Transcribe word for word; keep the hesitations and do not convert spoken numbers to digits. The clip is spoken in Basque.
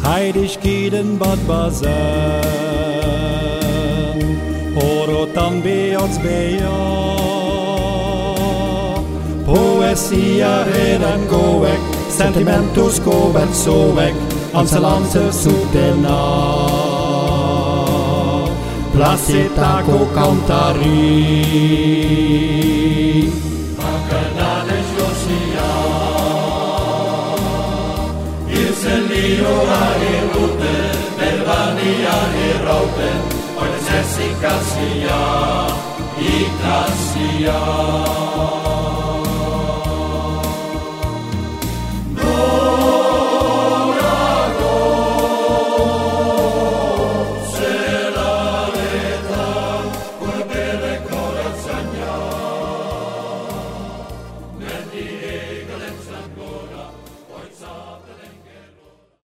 Heiligheden Bad Bazin, oro també els veia. Poesia redan goek, sentimentus goet soek, anselante subdena. Placetaco cantari. Macanales Josia, Ilselio Aherute, Belvania Herauten, Oines Essicasia, Icasia.